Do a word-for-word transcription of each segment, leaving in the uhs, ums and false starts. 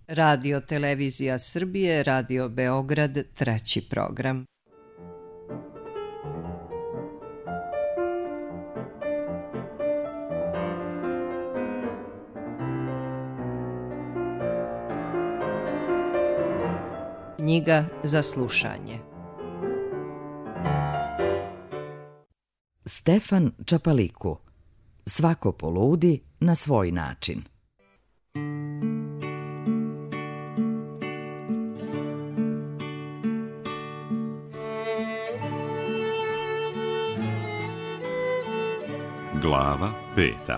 Radio Televizija Srbije, Radio Beograd, treći program. Knjiga za slušanje. Stefan Čapaliku. Svako poludi na svoj način. Glava peta.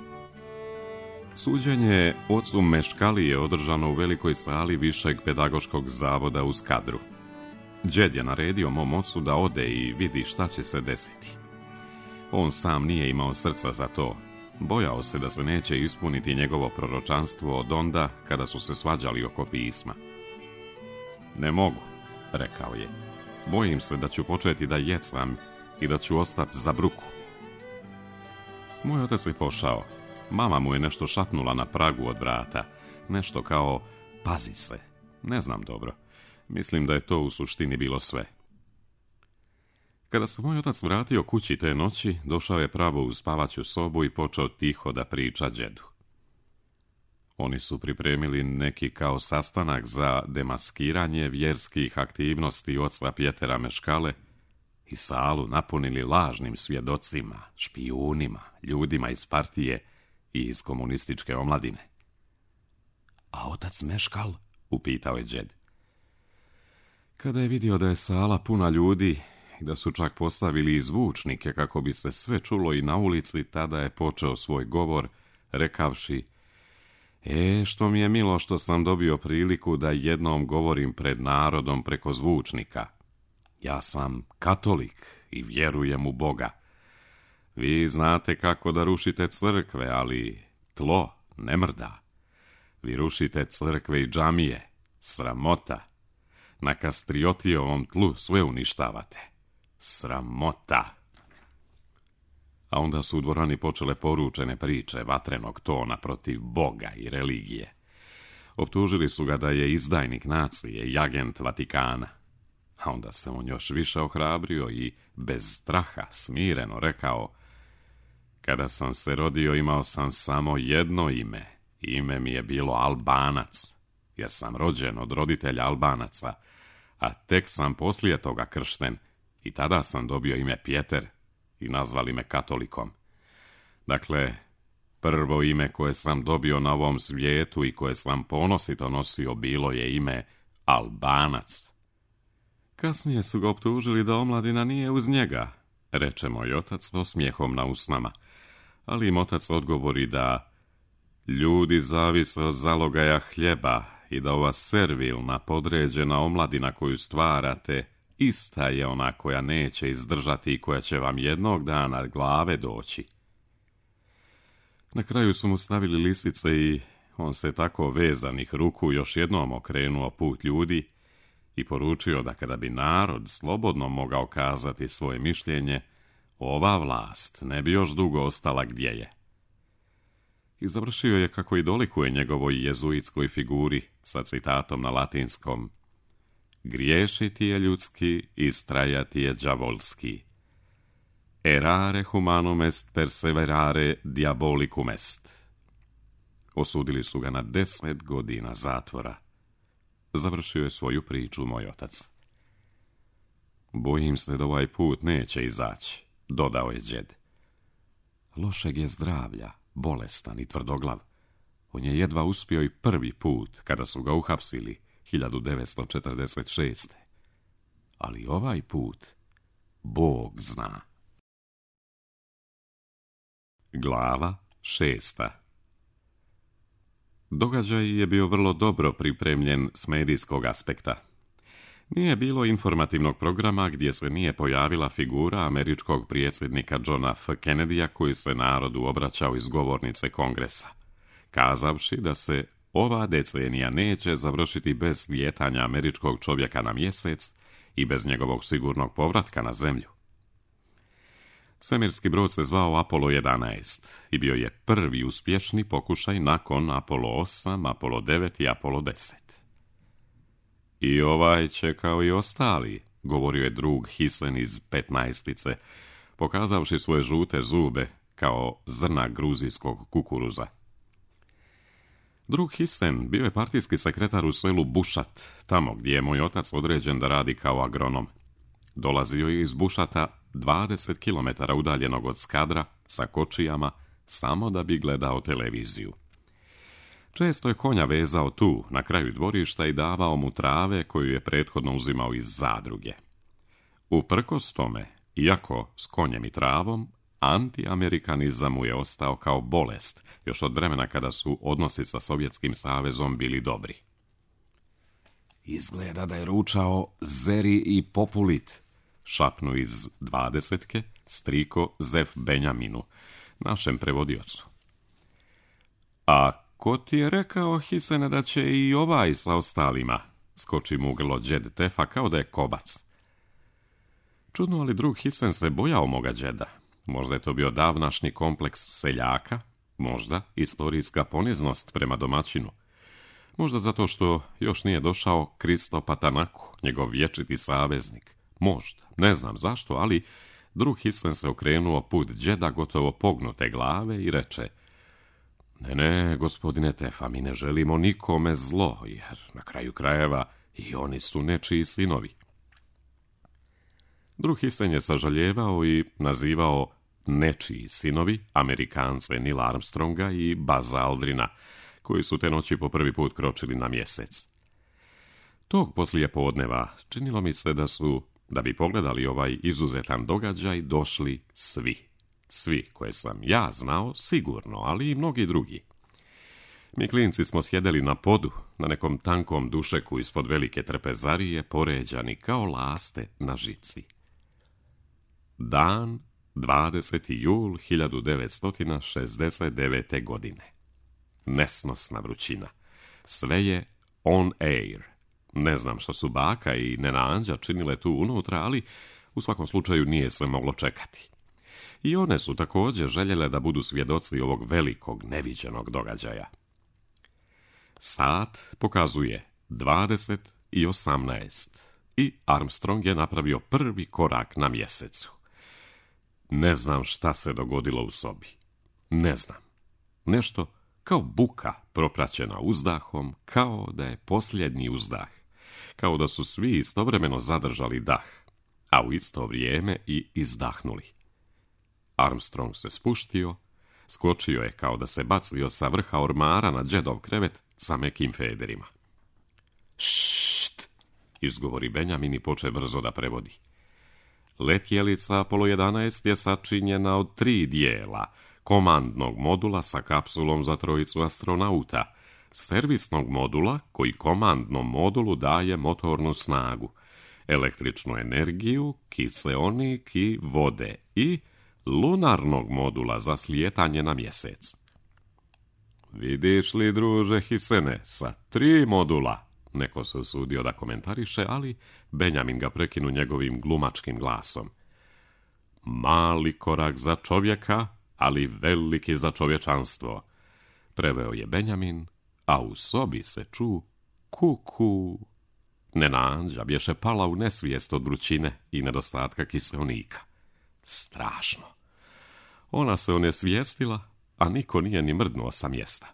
Suđenje ocu Meškali je održano u velikoj sali Višeg pedagoškog zavoda u Skadru. Đed je naredio mom ocu da ode i vidi šta će se desiti. On sam nije imao srca za to. Bojao se da se neće ispuniti njegovo proročanstvo od onda kada su se svađali oko pisma. Ne mogu, rekao je. Bojim se da ću početi da jecam i da ću ostati za bruku. Moj otac je pošao. Mama mu je nešto šapnula na pragu od vrata. Nešto kao, pazi se. Ne znam dobro. Mislim da je to u suštini bilo sve. Kada se moj otac vratio kući te noći, došao je pravo u spavaću sobu i počeo tiho da priča đedu. Oni su pripremili neki kao sastanak za demaskiranje vjerskih aktivnosti oca Pjetera Meškale i salu napunili lažnim svjedocima, špijunima, ljudima iz partije i iz komunističke omladine. A otac Meškal? Upitao je đed. Kada je vidio da je sala puna ljudi i da su čak postavili i zvučnike kako bi se sve čulo i na ulici, tada je počeo svoj govor, rekavši: E, što mi je milo što sam dobio priliku da jednom govorim pred narodom preko zvučnika. Ja sam katolik i vjerujem u Boga. Vi znate kako da rušite crkve, ali tlo ne mrda. Vi rušite crkve i džamije. Sramota. Na Kastriotijevom tlu sve uništavate. Sramota. A onda su u dvorani počele poručene priče vatrenog tona protiv Boga i religije. Optužili su ga da je izdajnik nacije i agent Vatikana. A onda se on još više ohrabrio i bez straha smireno rekao: Kada sam se rodio imao sam samo jedno ime. Ime mi je bilo Albanac, jer sam rođen od roditelja Albanaca, a tek sam poslije toga kršten i tada sam dobio ime Pjeter i nazvali me katolikom. Dakle, prvo ime koje sam dobio na ovom svijetu i koje sam ponosito nosio bilo je ime Albanac. Kasnije su ga optužili da omladina nije uz njega, reče moj otac s osmijehom na usnama, ali im otac odgovori da ljudi zavise od zalogaja hljeba i da ova servilna, podređena omladina koju stvarate ista je ona koja neće izdržati i koja će vam jednog dana glave doći. Na kraju su mu stavili lisice i on se tako vezanih ruku još jednom okrenuo put ljudi i poručio da kada bi narod slobodno mogao kazati svoje mišljenje, ova vlast ne bi još dugo ostala gdje je. I završio je kako i dolikuje njegovoj jezuitskoj figuri sa citatom na latinskom: Griješiti je ljudski, istrajati je đavolski. Errare humanum est perseverare diabolicum est. Osudili su ga na deset godina zatvora. Završio je svoju priču moj otac. Bojim se da ovaj put neće izaći, dodao je đed. Lošeg je zdravlja, bolestan i tvrdoglav. On je jedva uspio i prvi put kada su ga uhapsili hiljadu devetsto četrdeset šeste. Ali ovaj put Bog zna. Glava šesta. Događaj je bio vrlo dobro pripremljen s medijskog aspekta. Nije bilo informativnog programa gdje se nije pojavila figura američkog predsjednika Johna F. Kennedyja koji se narodu obraćao iz govornice Kongresa, kazavši da se ova decenija neće završiti bez slijetanja američkog čovjeka na mjesec i bez njegovog sigurnog povratka na zemlju. Svemirski brod se zvao Apollo jedanaest i bio je prvi uspješni pokušaj nakon Apollo osam, Apollo devet i Apollo deset. I ovaj će kao i ostali, govorio je drug Hisen iz petnaestice, pokazavši svoje žute zube kao zrna gruzijskog kukuruza. Drug Hisen bio je partijski sekretar u selu Bušat, tamo gdje je moj otac određen da radi kao agronom. Dolazio je iz Bušata dvadeset kilometara udaljenog od Skadra sa kočijama samo da bi gledao televiziju. Često je konja vezao tu, na kraju dvorišta i davao mu trave koju je prethodno uzimao iz zadruge. Uprkos tome, iako s konjem i travom, antiamerikanizam mu je ostao kao bolest, još od vremena kada su odnosi sa Sovjetskim savezom bili dobri. Izgleda da je ručao Zeri i Populit, šapnu iz dvadesetke striko Zef Benjaminu, našem prevodiocu. A ko ti je rekao, Hisene, da će i ovaj sa ostalima? Skoči mu u grlo đed Tefa kao da je kobac. Čudno, ali drug Hisen se bojao moga đeda. Možda je to bio davnašnji kompleks seljaka, možda istorijska poniznost prema domaćinu. Možda zato što još nije došao Kristo Patanaku, njegov vječiti saveznik. Možda, ne znam zašto, ali drug Hisen se okrenuo put đeda gotovo pognute glave i reče: Ne, ne, gospodine Tefa, mi ne želimo nikome zlo, jer na kraju krajeva i oni su nečiji sinovi. Drug Hisen je sažaljevao i nazivao nečiji sinovi Amerikance Neil Armstronga i Buzza Aldrina, koji su te noći po prvi put kročili na mjesec. Tog poslije podneva činilo mi se da su, da bi pogledali ovaj izuzetan događaj, došli svi. Svi koje sam ja znao, sigurno, ali i mnogi drugi. Mi klinci smo sjedeli na podu, na nekom tankom dušeku ispod velike trpezarije, poređani kao laste na žici. Dan dvadeseti jul hiljadu devetsto šezdeset devete. godine. Nesnosna vrućina. Sve je on air. Ne znam što su baka i nena Anđa činile tu unutra, ali u svakom slučaju nije se moglo čekati. I one su također željele da budu svjedoci ovog velikog, neviđenog događaja. Sat pokazuje dvadeset i osamnaest i Armstrong je napravio prvi korak na mjesecu. Ne znam šta se dogodilo u sobi. Ne znam. Nešto kao buka propraćena uzdahom, kao da je posljednji uzdah. Kao da su svi istovremeno zadržali dah, a u isto vrijeme i izdahnuli. Armstrong se spuštio, skočio je kao da se bacio sa vrha ormara na đedov krevet sa mekim federima. Ššt, izgovori Benjamin i poče brzo da prevodi. Letjelica Apollo jedanaest je sačinjena od tri dijela: komandnog modula sa kapsulom za trojicu astronauta, servisnog modula koji komandnom modulu daje motornu snagu, električnu energiju, kiseonik i vode i lunarnog modula za slijetanje na mjesec. Vidiš li, druže Hisene, sa tri modula, neko se usudio da komentariše, ali Benjamin ga prekinu njegovim glumačkim glasom. Mali korak za čovjeka, ali veliki za čovječanstvo, preveo je Benjamin, a u sobi se ču kuku. Nena Anđa bješe pala u nesvijest od vrućine i nedostatka kiseonika. Strašno. Ona se onesvijestila, a niko nije ni mrdnuo sa mjesta.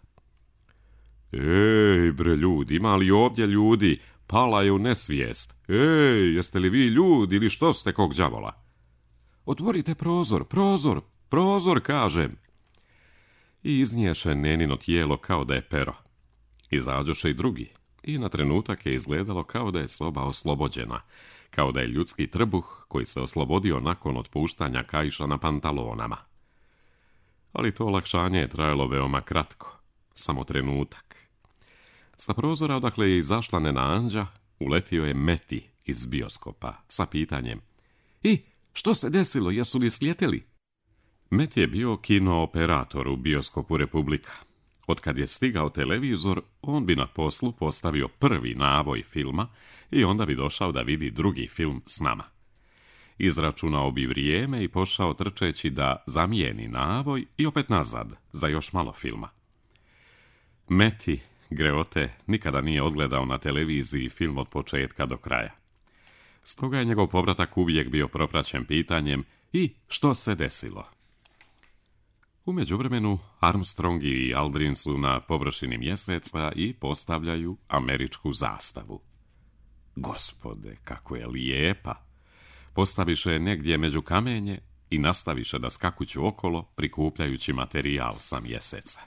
Ej, bre ljudi, ima li ovdje ljudi? Pala je u nesvijest. Ej, jeste li vi ljudi ili što ste kog đavola? Otvorite prozor, prozor, prozor, kažem. I izniješe nenino tijelo kao da je pero. Izađoše i drugi, i na trenutak je izgledalo kao da je soba oslobođena, kao da je ljudski trbuh koji se oslobodio nakon otpuštanja kaiša na pantalonama. Ali to olakšanje je trajalo veoma kratko, samo trenutak. Sa prozora odakle je izašla nena Anđa, uletio je Meti iz bioskopa sa pitanjem: I, što se desilo, jesu li slijetili? Meti je bio kinooperator u bioskopu Republika. Otkad je stigao televizor, on bi na poslu postavio prvi navoj filma i onda bi došao da vidi drugi film s nama. Izračunao bi vrijeme i pošao trčeći da zamijeni navoj i opet nazad za još malo filma. Meti Greote nikada nije odgledao na televiziji film od početka do kraja. Stoga je njegov povratak uvijek bio propraćen pitanjem i što se desilo. U međuvremenu Armstrong i Aldrin su na površini mjeseca i postavljaju američku zastavu. Gospode, kako je lijepa! Postaviše je negdje među kamenje i nastaviše da skakuću okolo prikupljajući materijal sa mjeseca.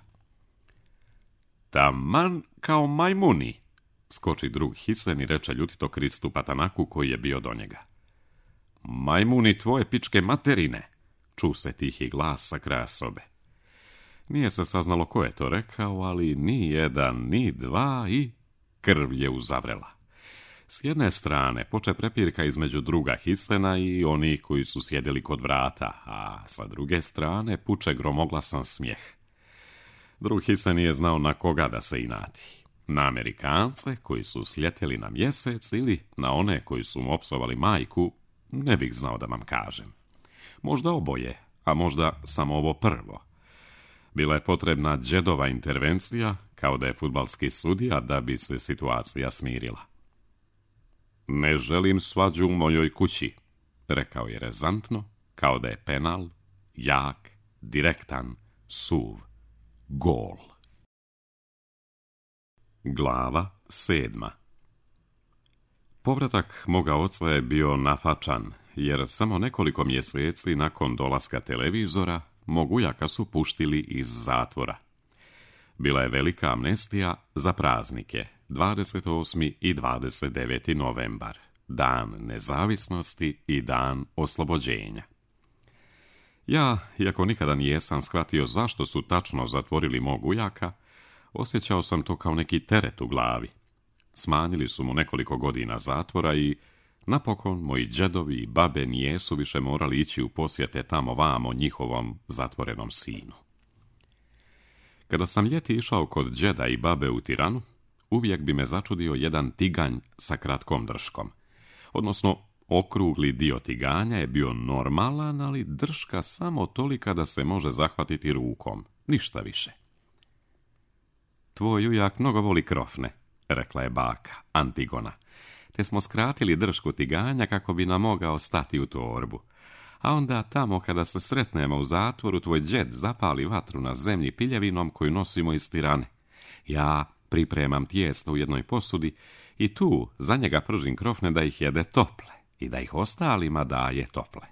Taman kao majmuni, skoči drug Hisen i reče ljutito Kristu Patanaku koji je bio do njega. Majmuni tvoje pičke materine, ču se tihi glas sa kraja sobe. Nije se saznalo ko je to rekao, ali ni jedan, ni dva i krv je uzavrela. S jedne strane poče prepirka između druga Hisena i onih koji su sjedili kod vrata, a sa druge strane puče gromoglasan smijeh. Drug Hisen nije znao na koga da se inati. Na Amerikance koji su sljeteli na mjesec ili na one koji su mu opsovali majku, ne bih znao da vam kažem. Možda oboje, a možda samo ovo prvo. Bila je potrebna džedova intervencija, kao da je fudbalski sudija, da bi se situacija smirila. Ne želim svađu u mojoj kući, rekao je rezantno, kao da je penal, jak, direktan, suv, gol. Glava sedma. Povratak moga oca je bio nafačan, jer samo nekoliko mjeseci nakon dolaska televizora mog ujaka su puštili iz zatvora. Bila je velika amnestija za praznike, dvadeset osmi i dvadeset deveti novembar, dan nezavisnosti i dan oslobođenja. Ja, iako nikada nijesam shvatio zašto su tačno zatvorili mog ujaka, osjećao sam to kao neki teret u glavi. Smanjili su mu nekoliko godina zatvora i napokon moji džedovi i babe nijesu više morali ići u posjete tamo vamo njihovom zatvorenom sinu. Kada sam ljeti išao kod džeda i babe u Tiranu, uvijek bi me začudio jedan tiganj sa kratkom drškom. Odnosno, okrugli dio tiganja je bio normalan, ali drška samo tolika da se može zahvatiti rukom, ništa više. Tvoj ujak mnogo voli krofne, rekla je baka, Antigona, te smo skratili dršku tiganja kako bi nam mogao stati u torbu. A onda tamo kada se sretnemo u zatvoru, tvoj džed zapali vatru na zemlji piljevinom koju nosimo iz Tirane. Ja pripremam tijesto u jednoj posudi i tu za njega pržim krofne da ih jede tople i da ih ostalima daje tople.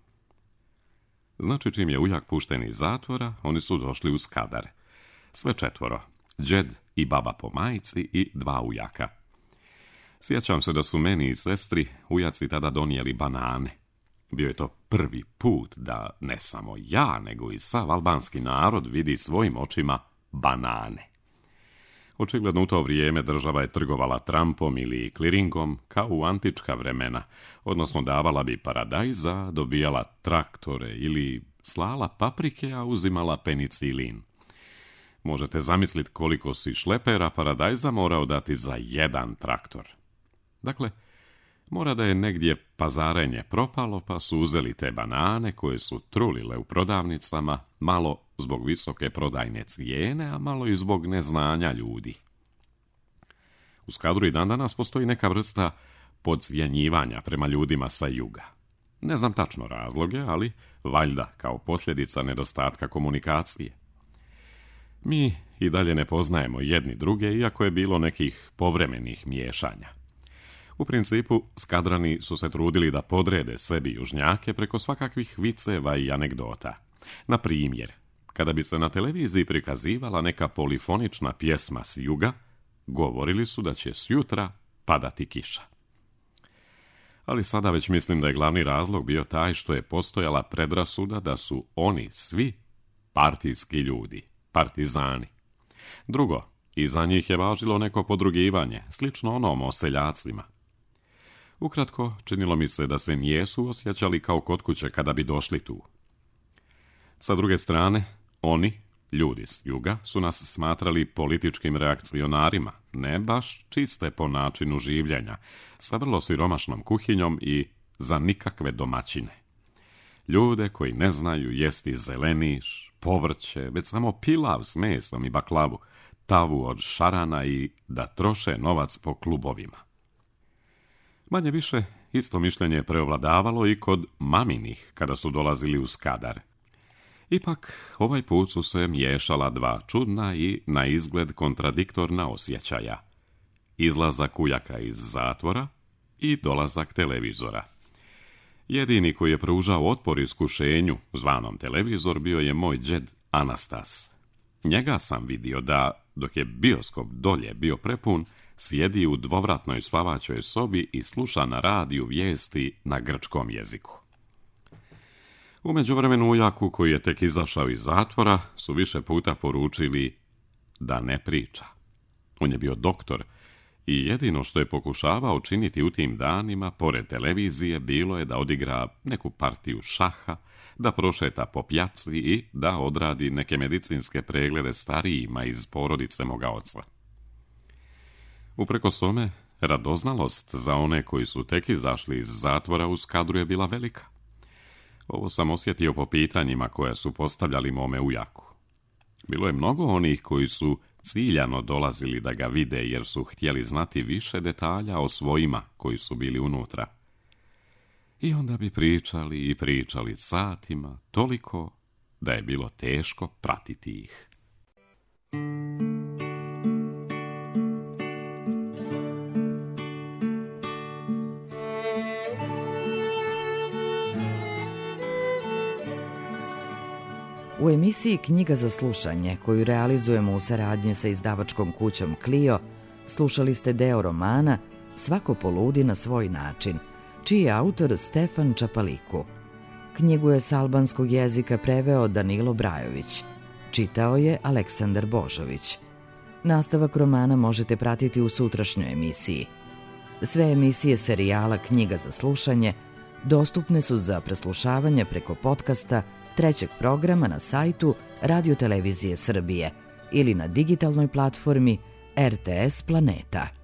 Znači, čim je ujak pušten iz zatvora, oni su došli u Skadar. Sve četvoro, džed i baba po majici i dva ujaka. Sjećam se da su meni i sestri ujaci tada donijeli banane. Bio je to prvi put da ne samo ja, nego i sav albanski narod vidi svojim očima banane. Očigledno u to vrijeme država je trgovala trampom ili kliringom kao u antička vremena, odnosno davala bi paradajza, dobijala traktore ili slala paprike, a uzimala penicilin. Možete zamisliti koliko si šlepera paradajza morao dati za jedan traktor. Dakle, mora da je negdje pazarenje propalo, pa su uzeli te banane koje su trulile u prodavnicama, malo zbog visoke prodajne cijene, a malo i zbog neznanja ljudi. U Skadru i dan danas postoji neka vrsta podcjenjivanja prema ljudima sa juga. Ne znam tačno razloge, ali valjda kao posljedica nedostatka komunikacije. Mi i dalje ne poznajemo jedni druge, iako je bilo nekih povremenih miješanja. U principu, Skadrani su se trudili da podrede sebi južnjake preko svakakvih viceva i anegdota. Na primjer, kada bi se na televiziji prikazivala neka polifonična pjesma s juga, govorili su da će sjutra padati kiša. Ali sada već mislim da je glavni razlog bio taj što je postojala predrasuda da su oni svi partijski ljudi, partizani. Drugo, i za njih je važilo neko podrugivanje, slično onom o seljacima. Ukratko, činilo mi se da se nijesu osjećali kao kod kuće kada bi došli tu. Sa druge strane, oni, ljudi s juga, su nas smatrali političkim reakcionarima, ne baš čiste po načinu življenja, sa vrlo siromašnom kuhinjom i za nikakve domaćine. Ljude koji ne znaju jesti zeleniš, povrće, već samo pilav s mesom i baklavu, tavu od šarana i da troše novac po klubovima. Manje više isto mišljenje je preovladavalo i kod maminih kada su dolazili u Skadar. Ipak, ovaj put su se miješala dva čudna i na izgled kontradiktorna osjećaja. Izlazak ujaka iz zatvora i dolazak televizora. Jedini koji je pružao otpor iskušenju, zvanom televizor, bio je moj džed Anastas. Njega sam vidio da, dok je bioskop dolje bio prepun, sjedi u dvovratnoj spavaćoj sobi i sluša na radiju vijesti na grčkom jeziku. U međuvremenu ujaku, koji je tek izašao iz zatvora, su više puta poručili da ne priča. On je bio doktor i jedino što je pokušavao činiti u tim danima, pored televizije, bilo je da odigra neku partiju šaha, da prošeta po pjaci i da odradi neke medicinske preglede starijima iz porodice moga oca. Uprkos tome, radoznalost za one koji su tek izašli iz zatvora u Skadru je bila velika. Ovo sam osjetio po pitanjima koja su postavljali mome ujaku. Bilo je mnogo onih koji su ciljano dolazili da ga vide jer su htjeli znati više detalja o svojima koji su bili unutra. I onda bi pričali i pričali satima, toliko da je bilo teško pratiti ih. U emisiji Knjiga za slušanje, koju realizujemo u saradnji sa izdavačkom kućom Clio, slušali ste deo romana Svako poludi na svoj način, čiji je autor Stefan Čapaliku. Knjigu je s albanskog jezika preveo Danilo Brajović. Čitao je Aleksandar Božović. Nastavak romana možete pratiti u sutrašnjoj emisiji. Sve emisije serijala Knjiga za slušanje dostupne su za preslušavanje preko podcasta trećeg programa na sajtu Radio Televizije Srbije ili na digitalnoj platformi R T S Planeta.